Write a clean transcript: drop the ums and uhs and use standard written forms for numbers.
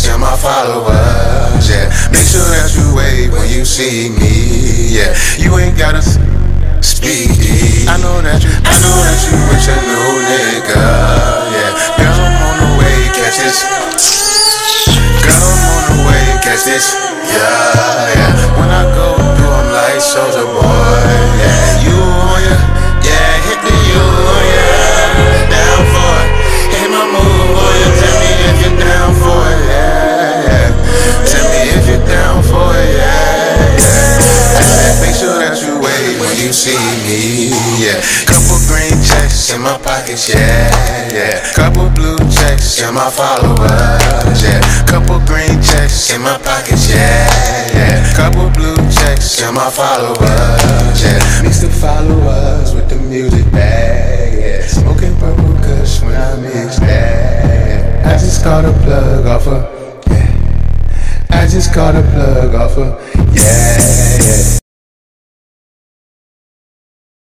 checks and my followers, yeah. Make sure that you wave when you see me, yeah. You ain't gotta speak. I know that you with your new nigga, yeah. Girl, I'm on the way, catch this. Girl, I'm on the way, catch this, yeah, yeah. When I go through, I'm like Soulja Boy, yeah. You on ya, yeah, hit the you on ya. Down for it, hit my move, boy. Tell me if you're down for it, yeah, yeah. Tell me if you're down for it, yeah, yeah. I said, make sure that you wait when you see me, yeah. Couple green checks in my pockets, yeah, yeah. Couple blue checks in my followers, yeah. Couple green checks in my pockets, yeah, yeah. Couple blue checks in my followers, yeah. Mix the followers with the music bag, yeah. Smoking purple kush when I mix that. I just caught a plug off her, yeah. I just caught a plug off her, yeah.